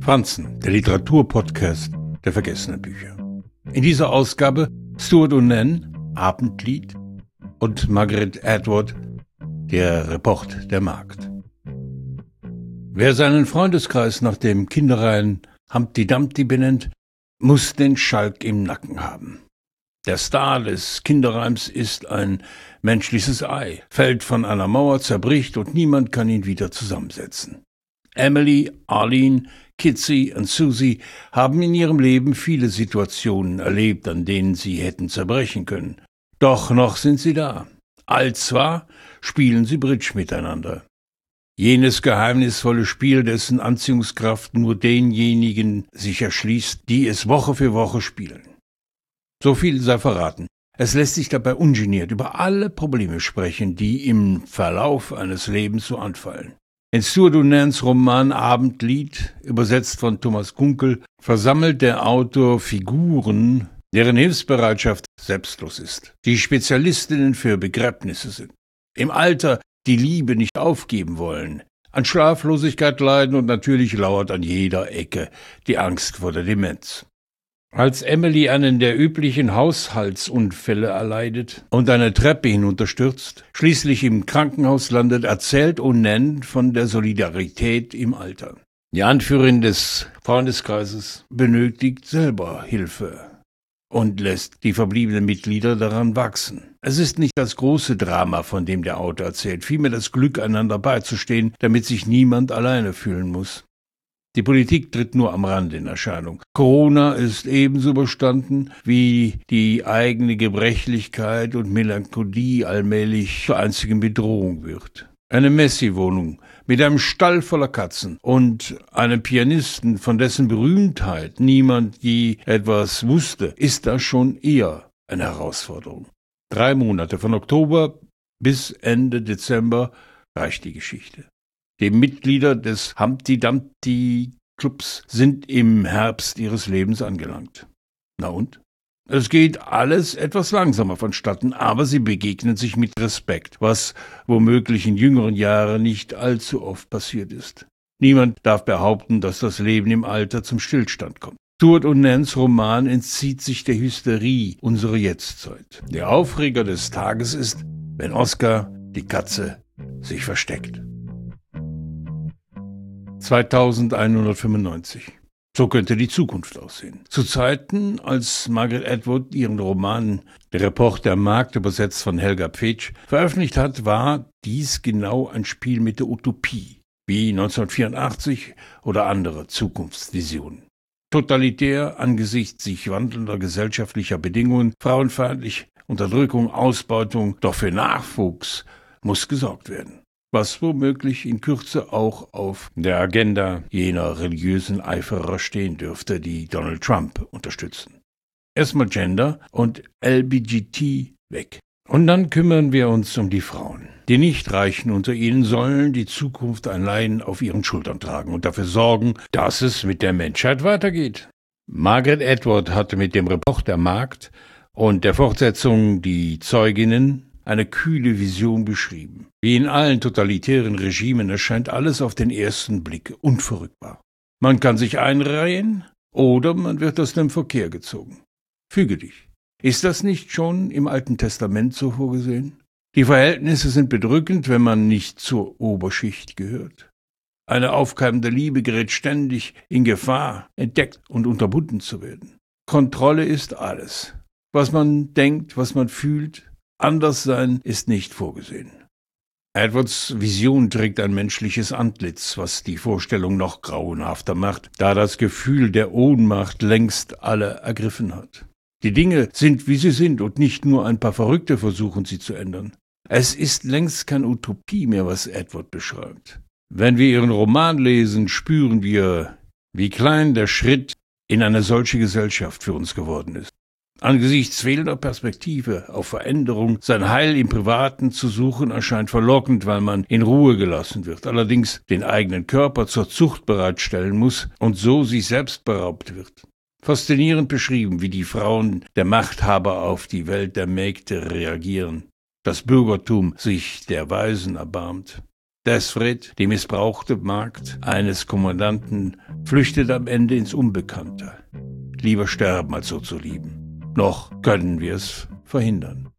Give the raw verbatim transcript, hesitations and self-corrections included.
Franzen, der Literaturpodcast der vergessenen Bücher. In dieser Ausgabe Stuart O'Nan, Abendlied, und Margaret Atwood, der Report der Magd. Wer seinen Freundeskreis nach dem Kinderreihen Humpty Dumpty benennt, muss den Schalk im Nacken haben. Der Star des Kinderreims ist ein menschliches Ei, fällt von einer Mauer, zerbricht und niemand kann ihn wieder zusammensetzen. Emily, Arlene, Kitsy und Susie haben in ihrem Leben viele Situationen erlebt, an denen sie hätten zerbrechen können. Doch noch sind sie da. Alt zwar, spielen sie Bridge miteinander. Jenes geheimnisvolle Spiel, dessen Anziehungskraft nur denjenigen sich erschließt, die es Woche für Woche spielen. So viel sei verraten. Es lässt sich dabei ungeniert über alle Probleme sprechen, die im Verlauf eines Lebens so anfallen. In Stuart O'Nans Roman Abendlied, übersetzt von Thomas Kunkel, versammelt der Autor Figuren, deren Hilfsbereitschaft selbstlos ist, die Spezialistinnen für Begräbnisse sind, im Alter die Liebe nicht aufgeben wollen, an Schlaflosigkeit leiden und natürlich lauert an jeder Ecke die Angst vor der Demenz. Als Emily einen der üblichen Haushaltsunfälle erleidet und eine Treppe hinunterstürzt, schließlich im Krankenhaus landet, erzählt O'Nan von der Solidarität im Alter. Die Anführerin des Freundeskreises benötigt selber Hilfe und lässt die verbliebenen Mitglieder daran wachsen. Es ist nicht das große Drama, von dem der Autor erzählt, vielmehr das Glück, einander beizustehen, damit sich niemand alleine fühlen muss. Die Politik tritt nur am Rande in Erscheinung. Corona ist ebenso überstanden, wie die eigene Gebrechlichkeit und Melancholie allmählich zur einzigen Bedrohung wird. Eine Messi-Wohnung mit einem Stall voller Katzen und einem Pianisten, von dessen Berühmtheit niemand je etwas wusste, ist das schon eher eine Herausforderung. Drei Monate von Oktober bis Ende Dezember reicht die Geschichte. Die Mitglieder des Humpty Dumpty Clubs sind im Herbst ihres Lebens angelangt. Na und? Es geht alles etwas langsamer vonstatten, aber sie begegnen sich mit Respekt, was womöglich in jüngeren Jahren nicht allzu oft passiert ist. Niemand darf behaupten, dass das Leben im Alter zum Stillstand kommt. Stuart O'Nans Roman entzieht sich der Hysterie unserer Jetztzeit. Der Aufreger des Tages ist, wenn Oscar, die Katze, sich versteckt. zweitausendeinhundertfünfundneunzig. So könnte die Zukunft aussehen. Zu Zeiten, als Margaret Atwood ihren Roman Der Report der Magd, übersetzt von Helga Pfetsch, veröffentlicht hat, war dies genau ein Spiel mit der Utopie, wie neunzehnhundertvierundachtzig oder andere Zukunftsvisionen. Totalitär angesichts sich wandelnder gesellschaftlicher Bedingungen, frauenfeindlich, Unterdrückung, Ausbeutung, doch für Nachwuchs muss gesorgt werden. Was womöglich in Kürze auch auf der Agenda jener religiösen Eiferer stehen dürfte, die Donald Trump unterstützen. Erstmal Gender und L G B T weg. Und dann kümmern wir uns um die Frauen. Die Nichtreichen unter ihnen sollen die Zukunft allein auf ihren Schultern tragen und dafür sorgen, dass es mit der Menschheit weitergeht. Margaret Atwood hatte mit dem Report der Magd und der Fortsetzung Die Zeuginnen eine kühle Vision beschrieben. Wie in allen totalitären Regimen erscheint alles auf den ersten Blick unverrückbar. Man kann sich einreihen oder man wird aus dem Verkehr gezogen. Füge dich. Ist das nicht schon im Alten Testament so vorgesehen? Die Verhältnisse sind bedrückend, wenn man nicht zur Oberschicht gehört. Eine aufkeimende Liebe gerät ständig in Gefahr, entdeckt und unterbunden zu werden. Kontrolle ist alles. Was man denkt, was man fühlt, anders sein ist nicht vorgesehen. Atwoods Vision trägt ein menschliches Antlitz, was die Vorstellung noch grauenhafter macht, da das Gefühl der Ohnmacht längst alle ergriffen hat. Die Dinge sind, wie sie sind, und nicht nur ein paar Verrückte versuchen, sie zu ändern. Es ist längst keine Utopie mehr, was Atwood beschreibt. Wenn wir ihren Roman lesen, spüren wir, wie klein der Schritt in eine solche Gesellschaft für uns geworden ist. Angesichts fehlender Perspektive auf Veränderung, sein Heil im Privaten zu suchen, erscheint verlockend, weil man in Ruhe gelassen wird, allerdings den eigenen Körper zur Zucht bereitstellen muss und so sich selbst beraubt wird. Faszinierend beschrieben, wie die Frauen der Machthaber auf die Welt der Mägde reagieren, das Bürgertum sich der Waisen erbarmt. Desfred, die missbrauchte Magd eines Kommandanten, flüchtet am Ende ins Unbekannte. Lieber sterben, als so zu lieben. Noch können wir es verhindern.